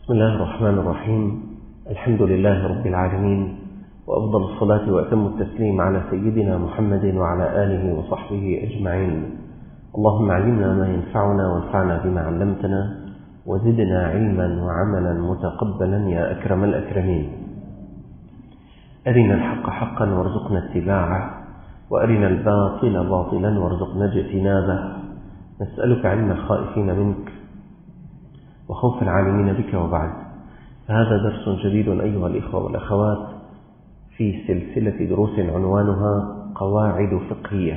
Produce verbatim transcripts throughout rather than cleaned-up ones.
بسم الله الرحمن الرحيم. الحمد لله رب العالمين، وأفضل الصلاة وأتم التسليم على سيدنا محمد وعلى آله وصحبه أجمعين. اللهم علمنا ما ينفعنا وانفعنا بما علمتنا وزدنا علما وعملا متقبلا يا أكرم الأكرمين. أرنا الحق حقا وارزقنا اتباعه، وأرنا الباطل باطلا وارزقنا اجتنابه. نسألك علم الخائفين منك وخوف العالمين بك. وبعد، فهذا درس جديد أيها الإخوة والأخوات في سلسلة دروس عنوانها قواعد فقهية،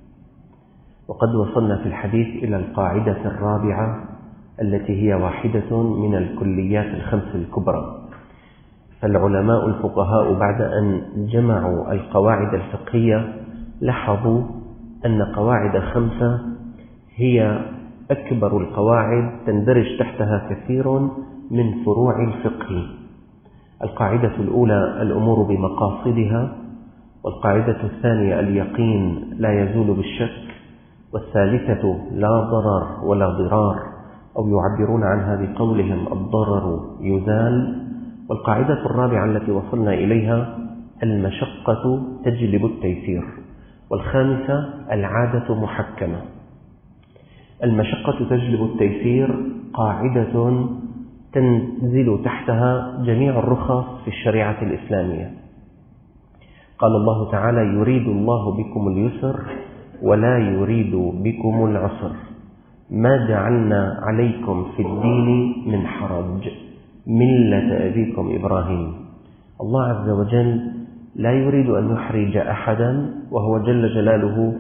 وقد وصلنا في الحديث إلى القاعدة الرابعة التي هي واحدة من الكليات الخمس الكبرى. فالعلماء الفقهاء بعد أن جمعوا القواعد الفقهية لاحظوا أن قواعد خمسة هي أكبر القواعد تندرج تحتها كثير من فروع الفقه. القاعدة الأولى الأمور بمقاصدها، والقاعدة الثانية اليقين لا يزول بالشك، والثالثة لا ضرر ولا ضرار، أو يعبرون عنها بقولهم الضرر يزال، والقاعدة الرابعة التي وصلنا إليها المشقة تجلب التيسير، والخامسة العادة محكمة. المشقة تجلب التيسير قاعدة تنزل تحتها جميع الرخص في الشريعة الإسلامية. قال الله تعالى: يريد الله بكم اليسر ولا يريد بكم العسر، ما جعلنا عليكم في الدين من حرج، ملة أبيكم إبراهيم. الله عز وجل لا يريد أن يحرج أحدا، وهو جل جلاله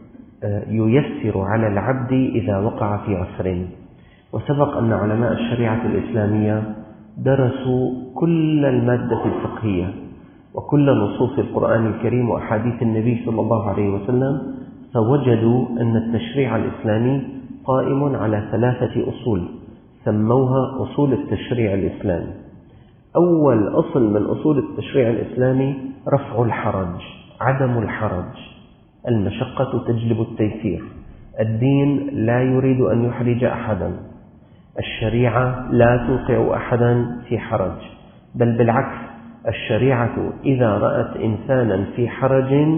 ييسر على العبد إذا وقع في عسر. وسبق أن علماء الشريعة الإسلامية درسوا كل المادة الفقهية وكل نصوص القرآن الكريم وأحاديث النبي صلى الله عليه وسلم، فوجدوا أن التشريع الإسلامي قائم على ثلاثة أصول سموها أصول التشريع الإسلامي. أول أصل من أصول التشريع الإسلامي رفع الحرج، عدم الحرج. المشقة تجلب التيسير، الدين لا يريد أن يحرج أحدا، الشريعة لا توقع أحدا في حرج، بل بالعكس، الشريعة إذا رأت إنسانا في حرج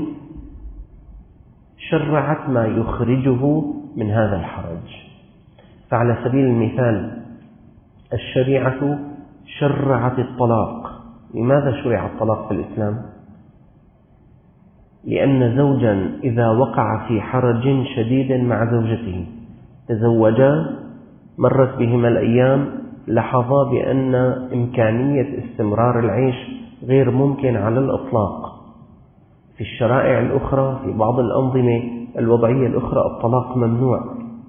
شرعت ما يخرجه من هذا الحرج. فعلى سبيل المثال الشريعة شرعت الطلاق. لماذا شرع الطلاق في الإسلام؟ لأن زوجا إذا وقع في حرج شديد مع زوجته، تزوجا، مرت بهما الأيام، لاحظا بأن إمكانية استمرار العيش غير ممكن على الإطلاق. في الشرائع الأخرى، في بعض الأنظمة الوضعية الأخرى، الطلاق ممنوع.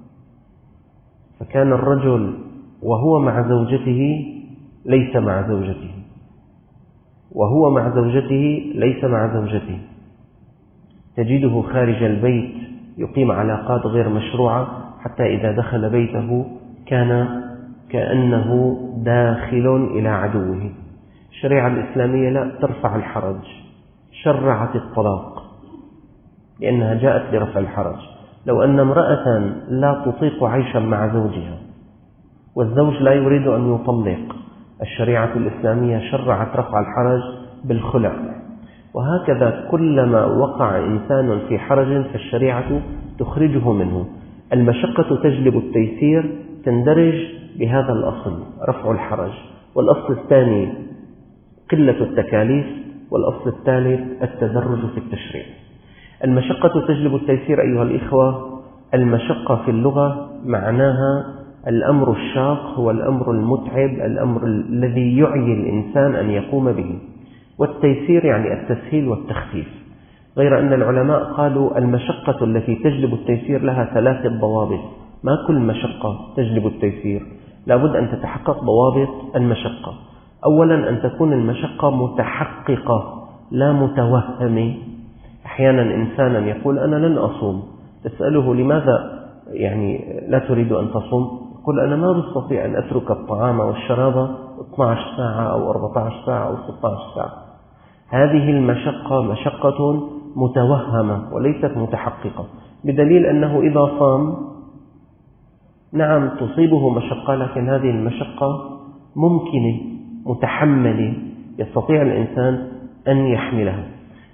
فكان الرجل وهو مع زوجته ليس مع زوجته، وهو مع زوجته ليس مع زوجته، تجده خارج البيت يقيم علاقات غير مشروعة، حتى إذا دخل بيته كان كأنه داخل إلى عدوه. الشريعة الإسلامية لا ترفع الحرج، شرعت الطلاق لأنها جاءت لرفع الحرج. لو أن امرأة لا تطيق عيشا مع زوجها والزوج لا يريد أن يطلق، الشريعة الإسلامية شرعت رفع الحرج بالخلع. وهكذا كلما وقع إنسان في حرج فالشريعة تخرجه منه. المشقة تجلب التيسير تندرج بهذا الأصل، رفع الحرج. والأصل الثاني قلة التكاليف، والأصل الثالث التدرج في التشريع. المشقة تجلب التيسير أيها الإخوة، المشقة في اللغة معناها الأمر الشاق، هو الأمر المتعب، الأمر الذي يعي الإنسان أن يقوم به. والتيسير يعني التسهيل والتخفيف. غير أن العلماء قالوا المشقة التي تجلب التيسير لها ثلاثة ضوابط. ما كل مشقة تجلب التيسير، لابد أن تتحقق ضوابط المشقة. أولا، أن تكون المشقة متحققة لا متوهمة. أحيانا إنسانا يقول أنا لن أصوم، تسأله لماذا يعني لا تريد أن تصوم؟ يقول أنا ما بستطيع أن أترك الطعام والشراب اثنتي عشرة ساعة أو أربعة عشر ساعة أو ستة عشر ساعة. هذه المشقة مشقة متوهمة وليست متحققة، بدليل أنه إذا صام نعم تصيبه مشقة، لكن هذه المشقة ممكنة متحملة يستطيع الإنسان أن يحملها.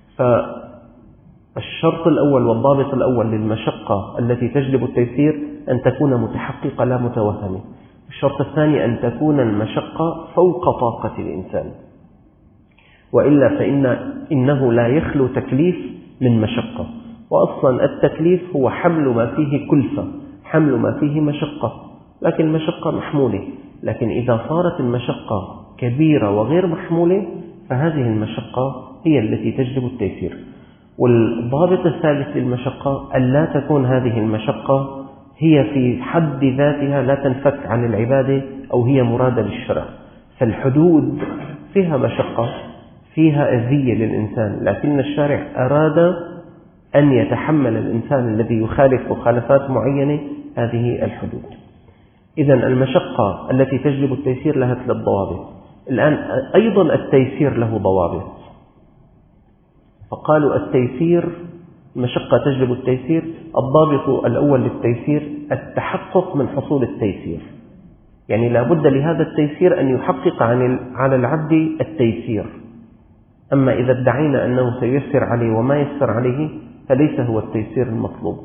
فالشرط الأول والضابط الأول للمشقة التي تجلب التيسير أن تكون متحققة لا متوهمة. الشرط الثاني أن تكون المشقة فوق طاقة الإنسان، وإلا فإن إنه لا يخلو تكليف من مشقة. وأصلا التكليف هو حمل ما فيه كلفة، حمل ما فيه مشقة، لكن المشقة محمولة. لكن إذا صارت المشقة كبيرة وغير محمولة فهذه المشقة هي التي تجلب التيسير. والضابط الثالث للمشقة أن لا تكون هذه المشقة هي في حد ذاتها لا تنفك عن العبادة أو هي مرادة للشرع. فالحدود فيها مشقة، فيها أذية للإنسان، لكن الشارع أراد أن يتحمل الإنسان الذي يخالف مخالفات معينة هذه الحدود. إذن المشقة التي تجلب التيسير لها ثلاث ضوابط. الآن أيضا التيسير له ضوابط، فقالوا التيسير المشقة تجلب التيسير. الضابط الأول للتيسير التحقق من حصول التيسير، يعني لا بد لهذا التيسير أن يحقق على العبد التيسير. أما إذا ادعينا أنه سيسر عليه وما يسر عليه فليس هو التيسير المطلوب.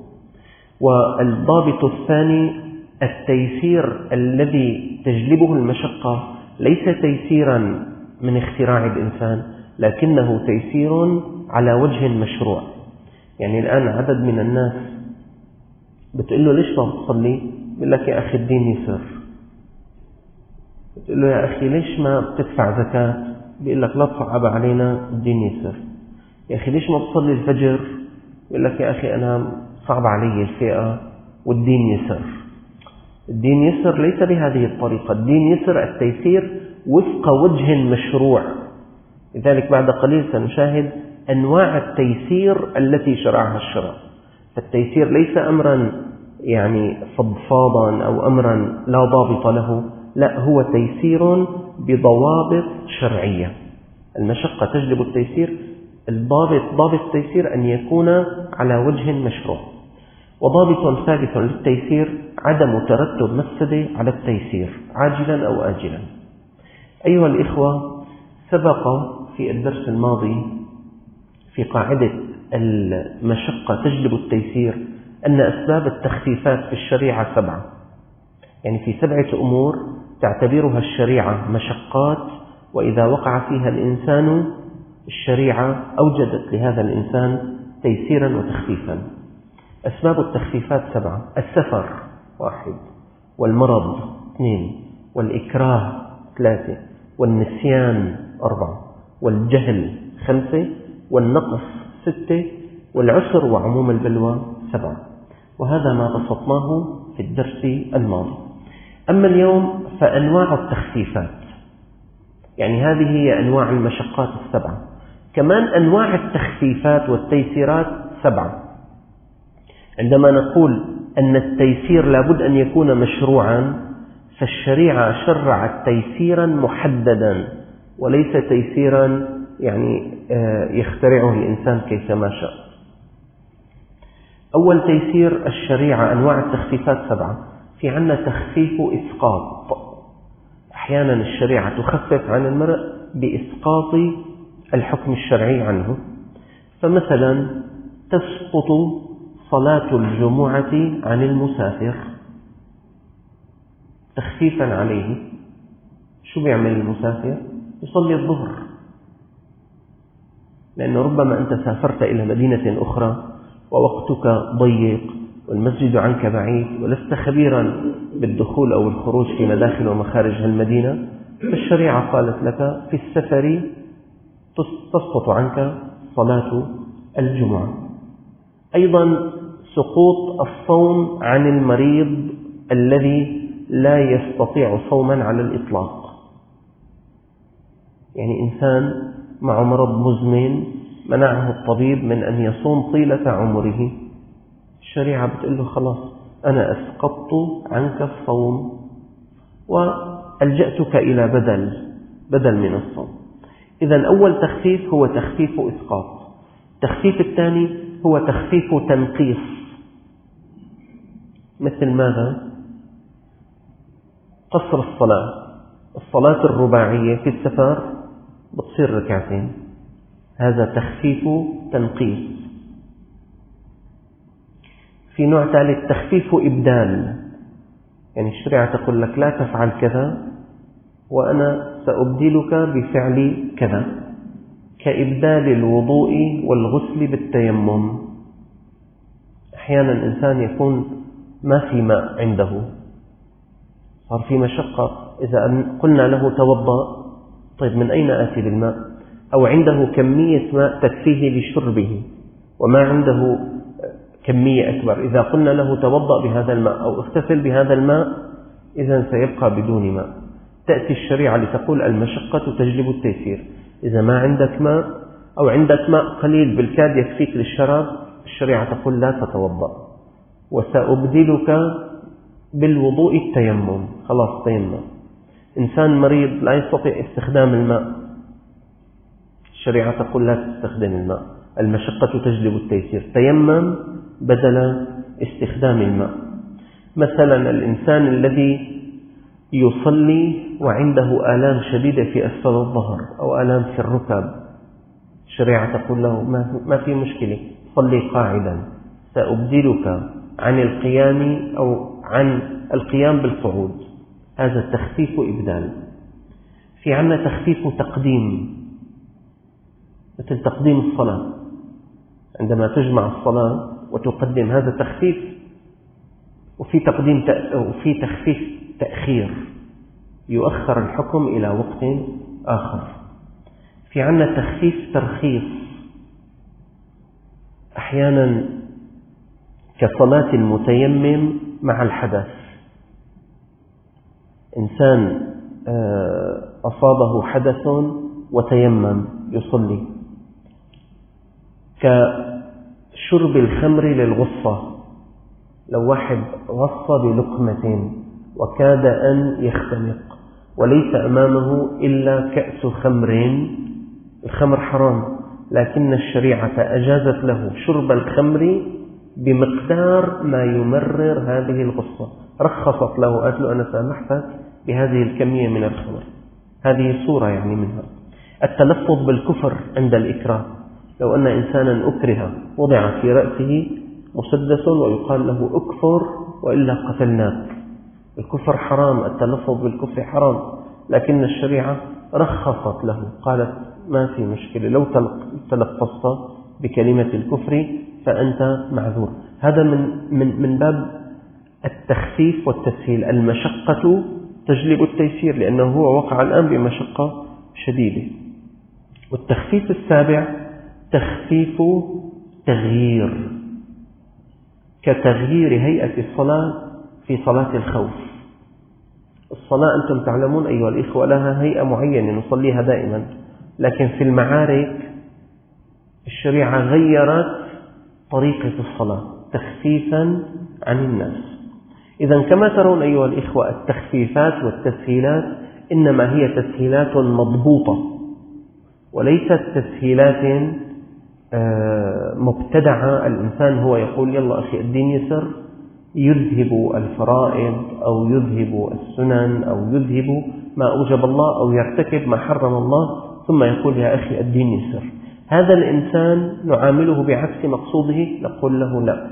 والضابط الثاني التيسير الذي تجلبه المشقة ليس تيسيرا من اختراع الإنسان، لكنه تيسير على وجه مشروع. يعني الآن عدد من الناس بتقول له ليش ما بتصلي؟ بيقول لك يا أخي الدين يسر. بتقول له يا أخي ليش ما بتدفع زكاة؟ بيقول لك لا تصعب علينا الدين يسر. يا أخي ليش ما بتصلي الفجر؟ بيقول لك يا أخي أنا صعب علي الفئة والدين يسر. الدين يسر ليس بهذه الطريقة. الدين يسر التيسير وفق وجه مشروع. لذلك بعد قليل سنشاهد أنواع التيسير التي شرعها الشرع. فالتيسير ليس أمرا يعني فضفاضا أو أمرا لا ضابط له، لا، هو تيسير بضوابط شرعية. المشقة تجلب التيسير. الضابط ضابط التيسير أن يكون على وجه مشروع. وضابط ثالث للتيسير عدم ترتب مفسدة على التيسير عاجلا أو آجلا. أيها الإخوة، سبق في الدرس الماضي في قاعدة المشقة تجلب التيسير أن أسباب التخفيفات في الشريعة سبعة، يعني في سبعة أمور تعتبرها الشريعة مشقات، وإذا وقع فيها الإنسان الشريعة أوجدت لهذا الإنسان تيسيرا وتخفيفا. أسباب التخفيفات سبعة: السفر واحد، والمرض اثنين، والإكراه ثلاثة، والنسيان أربعة، والجهل خمسة، والنقص ستة، والعسر وعموم البلوى سبعة. وهذا ما بسطناه في الدرس الماضي. أما اليوم فأنواع التخفيفات، يعني هذه هي أنواع المشقات السبعة. كمان أنواع التخفيفات والتيسيرات سبعة. عندما نقول أن التيسير لابد أن يكون مشروعا، فالشريعة شرعت تيسيرا محددا وليس تيسيرا يعني يخترعه الإنسان كيفما شاء. أول تيسير الشريعة، أنواع التخفيفات سبعة. في عنا تخفيف إسقاط. أحيانا الشريعة تخفف عن المرء بإسقاط الحكم الشرعي عنه. فمثلا تسقط صلاة الجمعة عن المسافر تخفيفا عليه. شو بيعمل المسافر؟ يصلي الظهر، لأنه ربما أنت سافرت إلى مدينة أخرى ووقتك ضيق والمسجد عنك بعيد ولست خبيرا بالدخول أو الخروج في مداخل ومخارج المدينة، فالشريعة قالت لك في السفر تسقط عنك صلاة الجمعة. أيضا سقوط الصوم عن المريض الذي لا يستطيع صوما على الإطلاق. يعني إنسان مع مرض مزمن منعه الطبيب من أن يصوم طيلة عمره، الشريعة بتقول له خلاص أنا أسقطت عنك الصوم وألجأتك إلى بدل بدل من الصوم. إذن أول تخفيف هو تخفيف إسقاط. التخفيف الثاني هو تخفيف تنقيص. مثل ماذا؟ قصر الصلاة. الصلاة الرباعية في السفر بتصير ركعتين، هذا تخفيف تنقيص. في نوع ثالث تخفيف إبدال، يعني الشريعة تقول لك لا تفعل كذا وأنا سأبدلك بفعل كذا، كإبدال الوضوء والغسل بالتيمم. أحيانا إنسان يكون ما في ماء عنده، صار في مشقة، إذا قلنا له توضأ، طيب من أين آتي بالماء؟ أو عنده كمية ماء تكفيه لشربه وما عنده كمية أكبر، إذا قلنا له توضأ بهذا الماء أو اغتسل بهذا الماء، إذن سيبقى بدون ماء. تأتي الشريعة لتقول المشقة تجلب التيسير. إذا ما عندك ماء أو عندك ماء قليل بالكاد يكفيك للشراب، الشريعة تقول لا تتوضأ، وسأبدلك بالوضوء التيمم. خلاص تيمم. إنسان مريض لا يستطيع استخدام الماء، الشريعة تقول لا تستخدم الماء، المشقة تجلب التيسير، تيمم بدل استخدام الماء. مثلا الإنسان الذي يصلي وعنده آلام شديدة في أسفل الظهر أو آلام في الركب، الشريعة تقول له ما في مشكلة، صلي قاعدا، سأبدلك عن القيام أو عن القيام بالقعود. هذا تخفيف إبدال. في عنا تخفيف تقديم، مثل تقديم الصلاة، عندما تجمع الصلاة وتقدم، هذا تخفيف. وفي تقديم وفي تخفيف تأخير، يؤخر الحكم إلى وقت آخر. في عنا تخفيف ترخيص، أحيانا كصلاة المتيمم مع الحدث، إنسان أصابه حدث وتيمم يصلي، كشرب الخمر للغصة، لو واحد غص بلقمة وكاد أن يختنق وليس أمامه إلا كأس خمر، الخمر حرام، لكن الشريعة أجازت له شرب الخمر بمقدار ما يمرر هذه الغصة، رخصت له، قالت له أنا سامحتك بهذه الكمية من الخمر. هذه صورة يعني منها. التلفظ بالكفر عند الإكراه، لو أن إنسانا أكره وضع في رأسه مسدس ويقال له أكفر وإلا قتلناك، الكفر حرام، التلفظ بالكفر حرام، لكن الشريعة رخصت له، قالت ما في مشكلة، لو تلفظت بكلمة الكفر فأنت معذور. هذا من, من, من باب التخفيف والتسهيل. المشقة تجلب التيسير، لأنه هو وقع الآن بمشقة شديدة. والتخفيف السابع تخفيف تغيير، كتغيير هيئة الصلاة في صلاة الخوف. الصلاة أنتم تعلمون أيها الإخوة لها هيئة معينة نصليها دائما، لكن في المعارك الشريعة غيرت طريقة الصلاة تخفيفا عن الناس. إذا كما ترون أيها الإخوة التخفيفات والتسهيلات إنما هي تسهيلات مضبوطة، وليست تسهيلات مبتدعة. الإنسان هو يقول يلا أخي الدين يسر، يذهب الفرائض أو يذهب السنن أو يذهب ما أوجب الله أو يرتكب ما حرم الله، ثم يقول يا أخي الدين يسر. هذا الإنسان نعامله بعكس مقصوده، نقول له لا،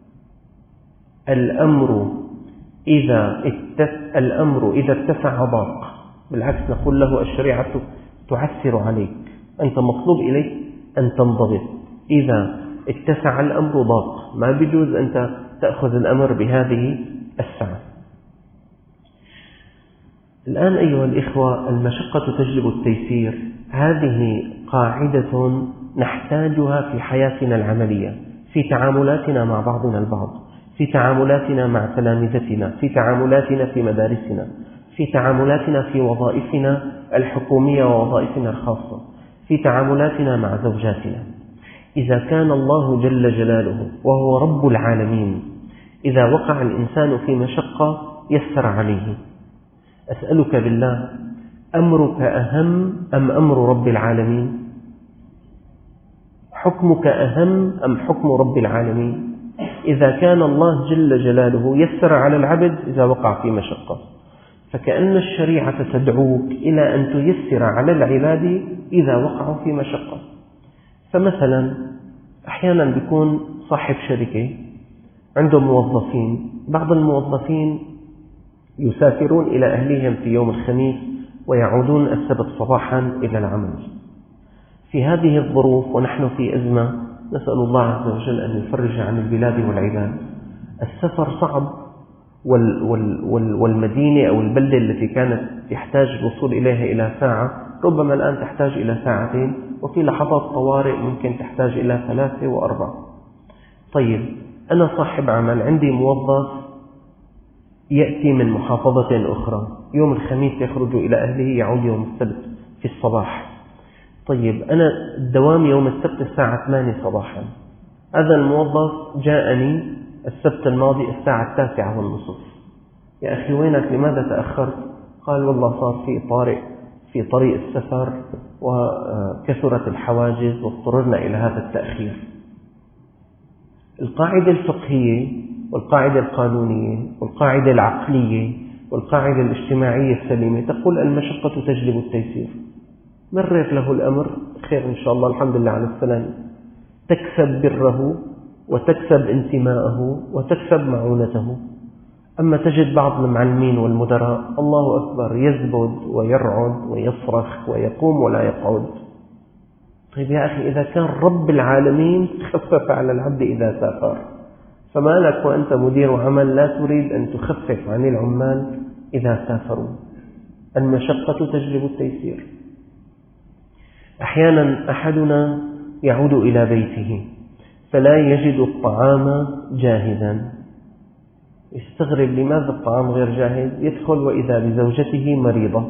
الأمر إذا اتس الأمر إذا اتسع ضاق، بالعكس نقول له الشريعة تعسر عليك، أنت مطلوب إليك أن تنضبط. إذا اتسع الأمر ضاق، ما بيجوز أنت تأخذ الأمر بهذه السعة. الآن أيها الإخوة المشقة تجلب التيسير، هذه قاعدة نحتاجها في حياتنا العملية، في تعاملاتنا مع بعضنا البعض، في تعاملاتنا مع تلامذتنا، في تعاملاتنا في مدارسنا، في تعاملاتنا في وظائفنا الحكومية ووظائفنا الخاصة، في تعاملاتنا مع زوجاتنا. إذا كان الله جل جلاله وهو رب العالمين إذا وقع الإنسان في مشقة يسر عليه، أسألك بالله أمرك أهم أم أمر رب العالمين؟ حكمك أهم أم حكم رب العالمين؟ إذا كان الله جل جلاله يسر على العبد إذا وقع في مشقة، فكأن الشريعة تدعوك إلى أن تيسر على العباد إذا وقعوا في مشقة. فمثلا أحيانا بيكون صاحب شركة عنده موظفين، بعض الموظفين يسافرون إلى أهلهم في يوم الخميس ويعودون السبت صباحا إلى العمل. في هذه الظروف ونحن في أزمة، نسأل الله عز وجل أن يفرج عن البلاد والعباد. السفر صعب، وال وال وال والمدينة أو البلدة التي كانت تحتاج الوصول إليها إلى ساعة ربما الآن تحتاج إلى ساعتين، وفي لحظات طوارئ ممكن تحتاج إلى ثلاثة وأربعة. طيب أنا صاحب عمل، عندي موظف يأتي من محافظة أخرى، يوم الخميس يخرج إلى أهله، يعود يوم السبت في الصباح. طيب أنا الدوام يوم السبت الساعة ثمانية صباحا، هذا الموظف جاءني السبت الماضي الساعة التاسعة والنصف. يا أخي وينك، لماذا تأخرت؟ قال والله صار في طارئ في طريق السفر وكثرت الحواجز واضطررنا إلى هذا التأخير. القاعدة الفقهية والقاعدة القانونية والقاعدة العقلية والقاعدة الاجتماعية السليمة تقول المشقة تجلب التيسير. مرر له الأمر، خير إن شاء الله، الحمد لله على السلامة، تكسب بره وتكسب انتماءه وتكسب معونته. أما تجد بعض المعلمين والمدراء الله أكبر يزبد ويرعد ويصرخ ويقوم ولا يقعد. طيب يا أخي إذا كان رب العالمين خفف على العبد إذا سافر، فما لك وأنت مدير عمل لا تريد أن تخفف عن العمال إذا سافروا؟ المشقة تجلب التيسير. أحيانا أحدنا يعود إلى بيته فلا يجد الطعام جاهزا، يستغرب لماذا الطعام غير جاهز، يدخل وإذا بزوجته مريضة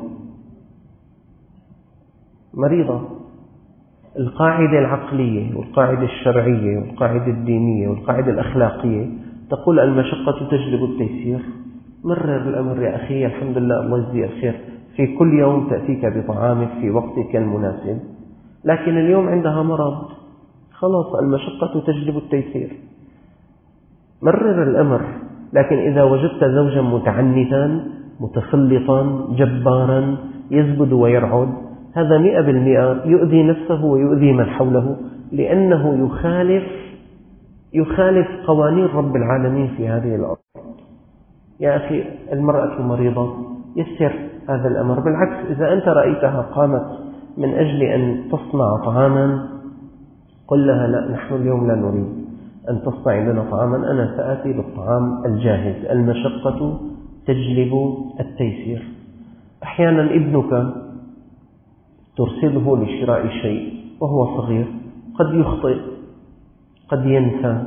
مريضة. القاعدة العقلية والقاعدة الشرعية والقاعدة الدينية والقاعدة الأخلاقية تقول المشقة تجلب التيسير. مرر الأمر يا أخي، الحمد لله الله يجزيه الخير، في كل يوم تأتيك بطعامك في وقتك المناسب، لكن اليوم عندها مرض، خلاص المشقة تجلب التيسير. مرر الأمر. لكن إذا وجدت زوجا متعنتا متسلطا جبارا يزبد ويرعد، هذا مئة بالمئة يؤذي نفسه ويؤذي من حوله، لأنه يخالف يخالف قوانين رب العالمين في هذه الأرض. يا أخي المرأة مريضة، يسر هذا الأمر. بالعكس، إذا أنت رأيتها قامت من أجل أن تصنع طعاما، قل لها لا، نحن اليوم لا نريد أن تصنع لنا طعاما، أنا سآتي بالطعام الجاهز. المشقة تجلب التيسير. أحيانا ابنك ترسله لشراء شيء وهو صغير، قد يخطئ، قد ينسى،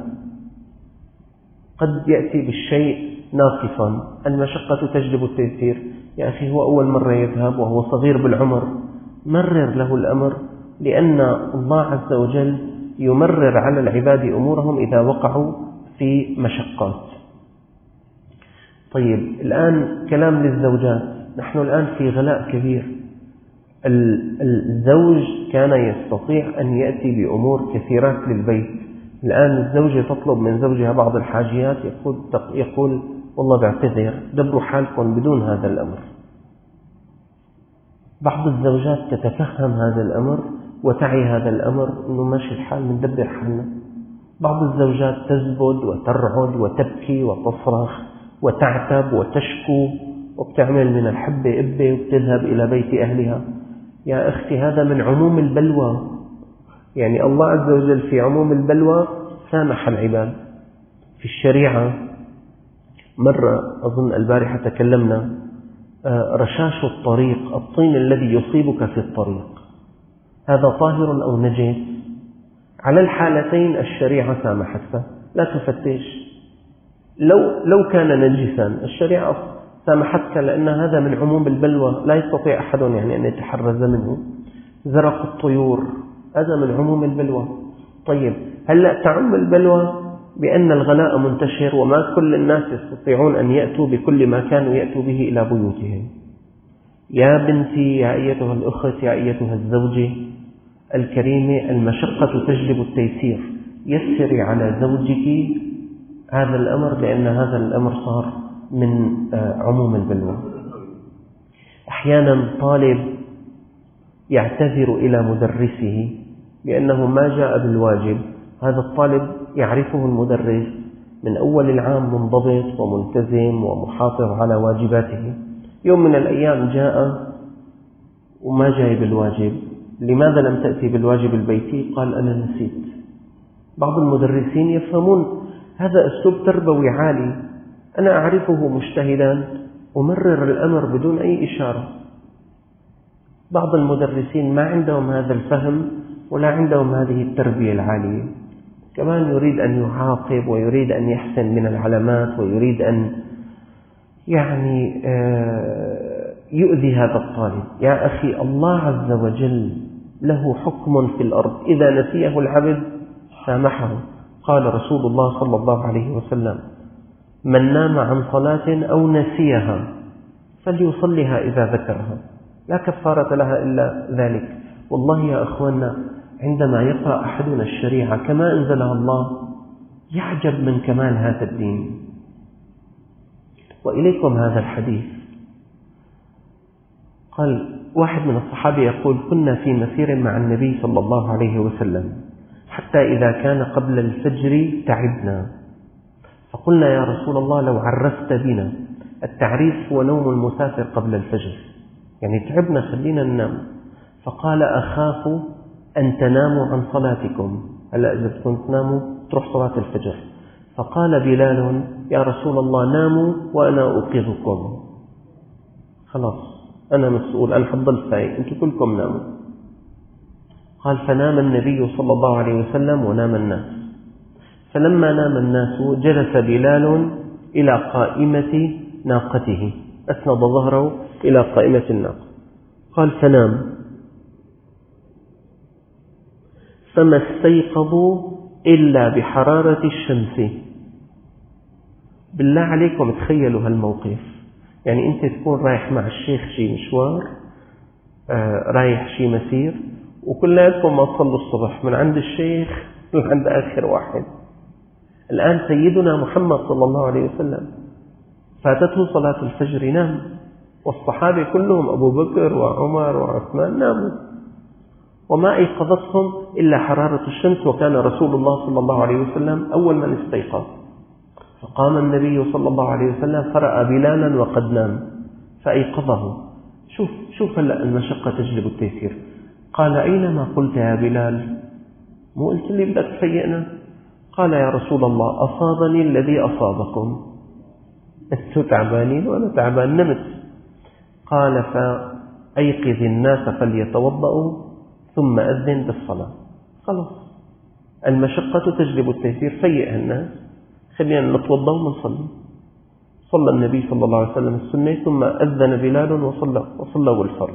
قد يأتي بالشيء ناقصا. المشقة تجلب التيسير. يا أخي هو أول مرة يذهب وهو صغير بالعمر، مرر له الأمر، لأن الله عز وجل يمرر على العباد أمورهم إذا وقعوا في مشقات. طيب الآن كلام للزوجات. نحن الآن في غلاء كبير. الزوج كان يستطيع أن يأتي بأمور كثيرات للبيت، الآن الزوجة تطلب من زوجها بعض الحاجيات، يقول, يقول والله بعتذر، دبروا حالكم بدون هذا الأمر. بعض الزوجات تتفهم هذا الأمر وتعي هذا الأمر أنه ماشي الحال من دبر حالنا. بعض الزوجات تزبد وترعد وتبكي وتصرخ وتعتب وتشكو وبتعمل من الحبة إبة وبتذهب إلى بيت أهلها. يا أختي هذا من عموم البلوى، يعني الله عز وجل في عموم البلوى سامح العباد. في الشريعة مرة أظن البارحة تكلمنا، رشاش الطريق، الطين الذي يصيبك في الطريق، هذا طاهر أو نجس؟ على الحالتين الشريعة سامحتك، لا تفتش. لو لو كان نجسا الشريعة سامحتك، لأن هذا من عموم البلوى، لا يستطيع أحد يعني أن يتحرز منه. زرق الطيور هذا من عموم البلوى. طيب هلأ تعم البلوى بأن الغلاء منتشر وما كل الناس يستطيعون أن يأتوا بكل ما كانوا يأتوا به إلى بيوتهم. يا بنتي، يا أيتها الأخت، يا أيتها الزوجة الكريمة، المشقة تجلب التيسير. يسري على زوجك هذا الأمر، لأن هذا الأمر صار من عموم البلوى. أحيانا طالب يعتذر إلى مدرسه لأنه ما جاء بالواجب، هذا الطالب يعرفه المدرس من أول العام منضبط وملتزم ومحافظ على واجباته، يوم من الأيام جاء وما جاء بالواجب. لماذا لم تأتي بالواجب البيتي؟ قال أنا نسيت. بعض المدرسين يفهمون هذا أسلوب تربوي عالي، أنا أعرفه مجتهدا أمرر الأمر بدون أي إشارة. بعض المدرسين ما عندهم هذا الفهم ولا عندهم هذه التربية العالية، كمان يريد أن يعاقب ويريد أن يحسن من العلامات ويريد أن يعني يؤذي هذا الطالب. يا أخي، الله عز وجل له حكم في الأرض، إذا نسيه العبد سامحه. قال رسول الله صلى الله عليه وسلم: من نام عن صلاة أو نسيها فليصلها إذا ذكرها، لا كفارة لها إلا ذلك. والله يا أخواننا، عندما يقرأ أحدنا الشريعة كما أنزلها الله يعجب من كمال هذا الدين. وإليكم هذا الحديث. قال واحد من الصحابة يقول: كنا في مسير مع النبي صلى الله عليه وسلم حتى إذا كان قبل الفجر تعبنا، فقلنا: يا رسول الله لو عرفت بنا. التعريف هو نوم المسافر قبل الفجر، يعني تعبنا خلينا ننام. فقال: أخاف أن تناموا عن صلاتكم، هلأ إذا بدكم تناموا تروح صلاة الفجر. فقال بلال: يا رسول الله ناموا وأنا أوقظكم، خلاص أنا مسؤول، أنا حضل فايق، أنتم كلكم ناموا. قال: فنام النبي صلى الله عليه وسلم ونام الناس. فلما نام الناس جلس بلال إلى قائمة ناقته، أسند ظهره إلى قائمة الناقة. قال: فنام فما استيقظوا إلا بحرارة الشمس. بالله عليكم تخيلوا هالموقف، يعني أنت تكون رايح مع الشيخ شي مشوار، آه رايح شي مسير، وكلاتكم ما تصلوا الصبح من عند الشيخ لعند آخر واحد. الآن سيدنا محمد صلى الله عليه وسلم فاتته صلاة الفجر نام، والصحابة كلهم أبو بكر وعمر وعثمان ناموا، وما أيقظتهم إلا حرارة الشمس، وكان رسول الله صلى الله عليه وسلم أول من استيقظ. فقام النبي صلى الله عليه وسلم فرأى بلالا وقد نام فأيقظه. شوف شوف هلأ المشقة تجلب التيسير. قال: أينما قلت يا بلال؟ مو قلت لي بدك تفيقنا؟ قال: يا رسول الله أصابني الذي أصابكم، أنتم تعبانين وأنا تعبان، نمت. قال: فأيقظ الناس فليتوضأوا ثم أذن بالصلاة. خلاص، المشقة تجلب التيسير، فيئ الناس، خلينا نتوضأ ونصلي. صلى النبي صلى الله عليه وسلم السنة ثم أذن بلال وصلى وصلوا الفرض.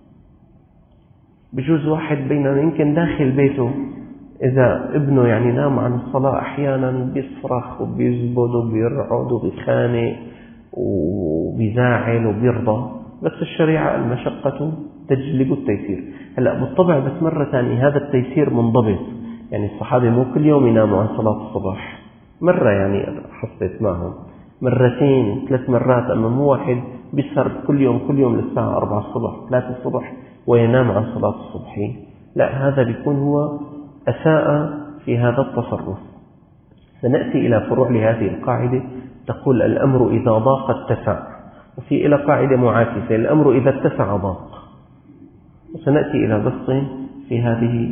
بجوز واحد بيننا يمكن داخل بيته إذا ابنه يعني نام عن الصلاة أحيانا بيصرخ وبيزبد وبيرعد وبيخانق وبيزاعل وبيرضى، بس الشريعة المشقة تجلب التيسير. هلأ بالطبع بس مرة ثانية هذا التيسير منضبط، يعني الصحابة مو كل يوم يناموا عن صلاة الصبح، مرة يعني حصلت معهم مرتين ثلاث مرات، أما مو واحد بيسهر كل يوم كل يوم للساعة أربعة الصبح ثلاثة الصبح وينام عن صلاة الصبح. لا، هذا بيكون هو أساء في هذا التصرف. سنأتي إلى فروع لهذه القاعدة تقول: الأمر إذا ضاق اتسع، وفي إلى قاعدة معاكسة: الأمر إذا اتسع ضاق. وسنأتي إلى بسط في هذه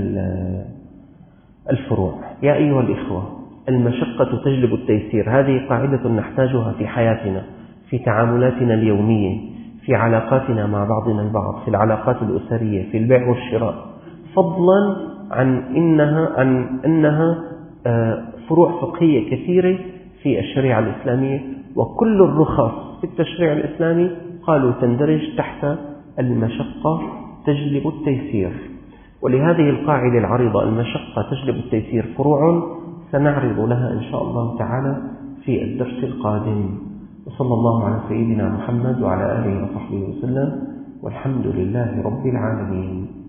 الفروع. يا أيها الإخوة، المشقة تجلب التيسير، هذه قاعدة نحتاجها في حياتنا، في تعاملاتنا اليومية، في علاقاتنا مع بعضنا البعض، في العلاقات الأسرية، في البيع والشراء، فضلا عن إنها, عن أنها فروع فقهية كثيرة في الشريعة الإسلامية. وكل الرخص في التشريع الإسلامي قالوا تندرج تحت المشقة تجلب التيسير. ولهذه القاعدة العريضة المشقة تجلب التيسير فروع سنعرض لها إن شاء الله تعالى في الدرس القادم. وصلى الله على سيدنا محمد وعلى آله وصحبه وسلم، والحمد لله رب العالمين.